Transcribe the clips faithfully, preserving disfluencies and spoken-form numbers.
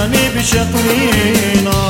جاني بشقلينا.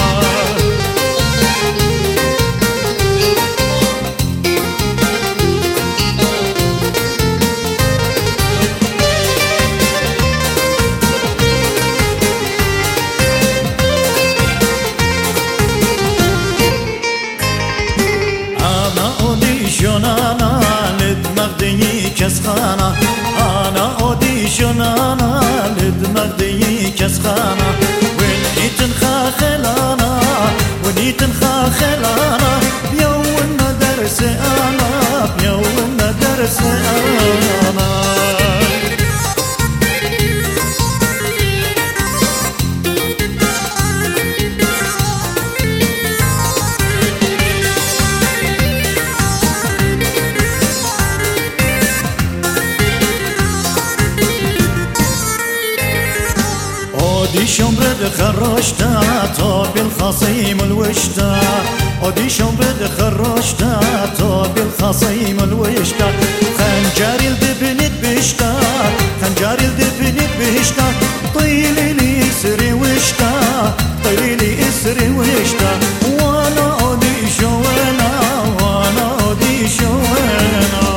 انا لدماغ دي كسخانة، انا اوديشن انا لدماغ دي كسخانة، ونيتن خاخلانا ونيتن خاخلانا بيومنا درس انا بيومنا درس انا. اوديشن برد خرجتا طاب الخصيم الوشتا، اوديشن برد خرجتا طاب الخصيم الوشتا، خنجاري الدبنت بشتا خنجاري الدبنت بشتا، طيلي لي اسري وشتا طيلي لي اسري وشتا، وانا اوديشن وانا وانا اوديشن وانا.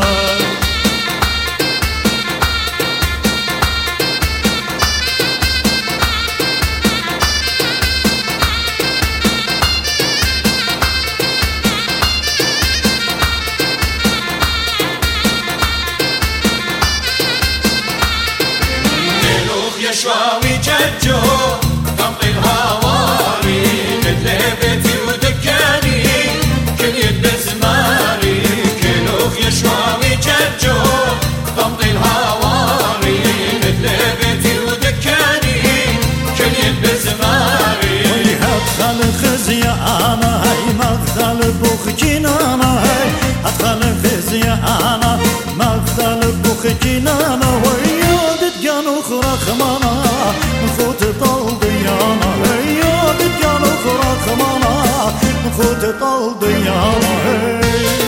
شواوي ججو تمطي الهواري مثل بيتي ودكاني كل يد بزماري، كلوخ يا شواوي ججو تمطي الهواري مثل بيتي ودكاني كل يد بزماري. ادخل خزية انا هاي مغدل بوخجين انا هاي ادخل خزية انا مغدل بوخجين انا ويودت جانو خرخمانا نفوت طال ديانا هيودت جانو خرخمانا نفوت طال ديانا.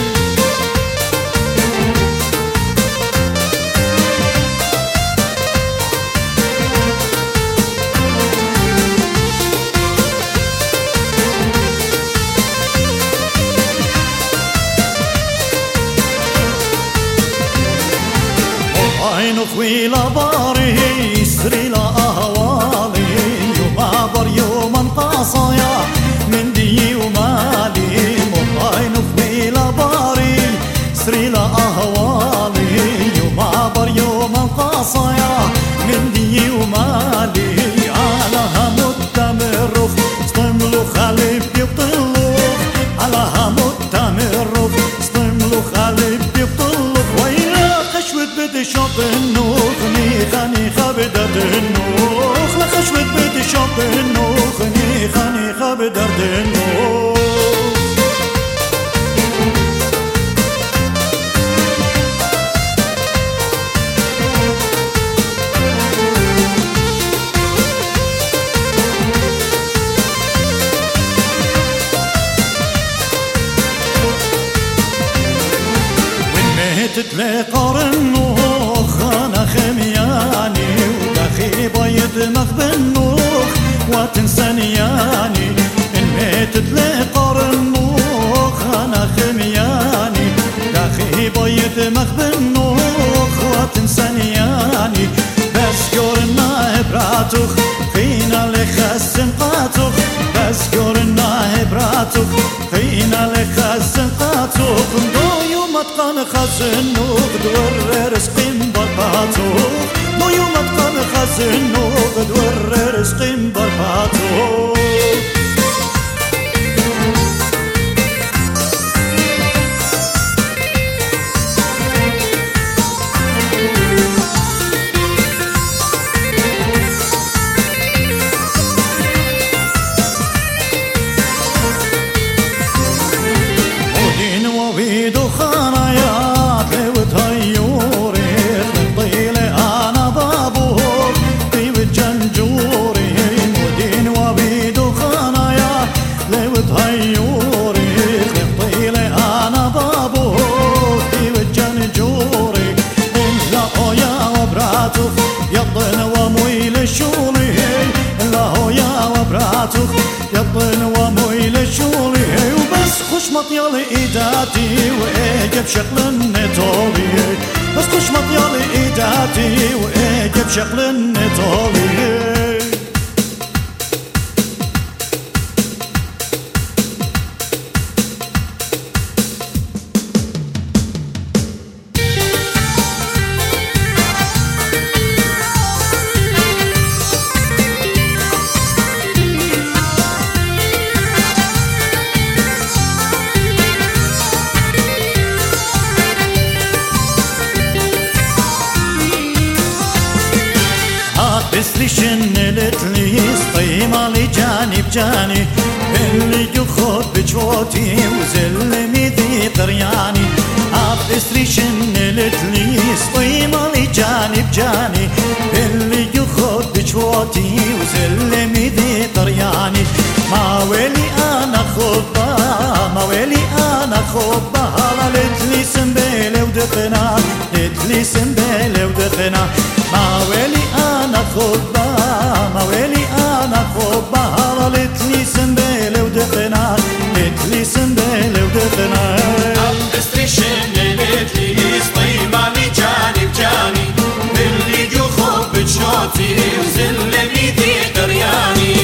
عين خوي لباري يسري لا أهوالي يوم عبر يوم قاصايا من دي ومالي، عين خوي لباري يسري لا أهوالي يوم عبر يوم قاصايا من دي ومالي، على هموت تمرخ استملو خالي بيبطلوخ على هموت تمرخ استملو خالي بيبطلوخ، ويا خشوت بدي شوط النوخ نيخا نيخا بدرد النوخ لخشوت بدي شوط النوخ نيخا نيخا بدرد النوخ. تتلاقى النوخ انا خمياني وداخي بايد مخ بالنوخ وتنسانياني، ان تتلاقى النوخ انا خمياني داخي بايد مخ بالنوخ وتنسانياني، بس قرنا براتوخ فينا لخسن قاتوخ بس قرنا براتوخ فينا لخسن قاتوخ، متقن خزنوخ دور رزقي مبرباتوخ نو يوم متقن خزنوخ دور رزقي مبرباتوخ. ودين وبيد خانايات لوت هيوري طيلي انا بابوك طيب الجنجوري، ودين وبيد خانايات إيداتي وإيجب شغل نتولي بس خوش مطيال إيداتي وإيجب شغل نتولي بسري شنلت لي صيمة لي جاني بجاني اللي يخوض بجوتي وزلمي ذي قرياني بسري شنلت لي صيمة لي جاني بجاني اللي يخوض بجوتي وزلمي ذي قرياني ما ويلي أنا خطبة ما ويلي أنا خطبة لتلي سنبيلي ودقنا لتلي سنبيلي ودقنا ما ويلي أنا خطبة ما ويلي أنا خطبة لتلي سنبيلي ودقنا لتلي سنبيلي ودقنا بسري شنلت لي صيمة لي جاني بجاني اللي يخوض بجوتي وزلمي ذي قرياني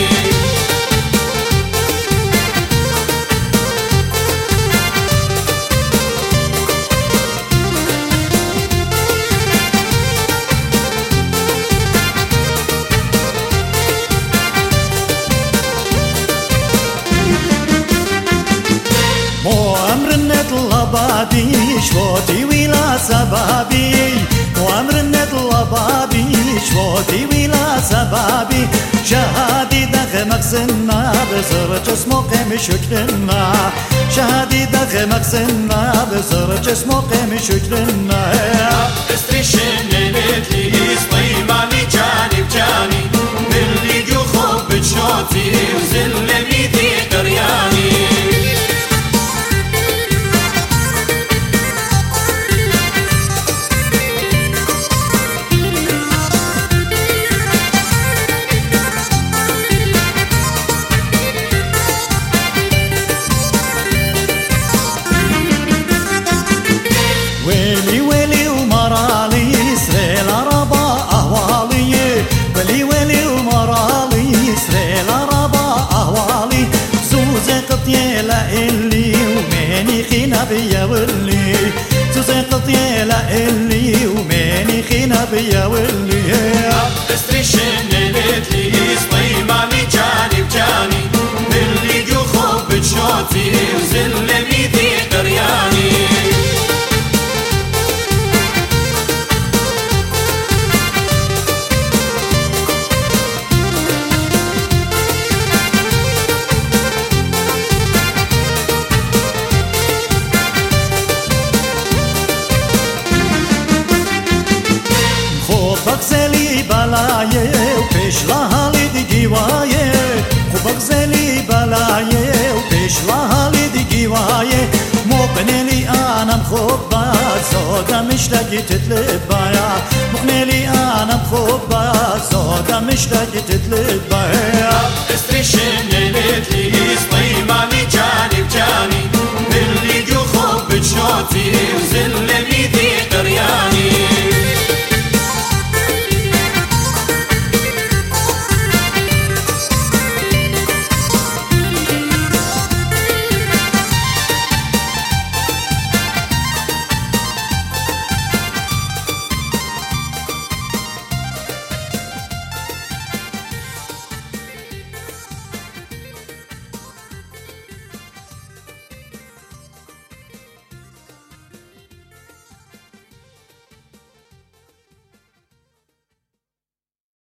مو أمر النطلبابي شوتي ولا سبابي مو أمر النطلبابي شوتي ولا سبابي شهادي دخ مقسنا بزر جسمه قيم شكرنا شهادي دخ مقسنا بزر جسمه قيم شكرنا بسري شنلت لي صيمة لي جاني بجاني اللي يخوض بجوتي وزلمي ذي قرياني ويلي ويلي ومرالي سريل ربا أهوالي ويلي ويلي ومرالي سريل ربا أهوالي زوزي قطيلة اللي وميني خينا بيا ولي زوزي قطيلة اللي وميني خينا بيا ولي بسري شنلت لي صيمة لي جاني بجاني اللي يخوض بجوتي وزلمي ذي قرياني بغزلي بلايه وبيش لهالي دي جوايه وبغزلي بلايه وبيش لهالي دي جوايه مقنلي انا مخبات زودا مشتاق تتلبايا مقنلي انا مخبات زودا مشتاق تتلبايا بسري شنلت لي صيمة لي جاني بجاني اللي يخوض بجوتي وزل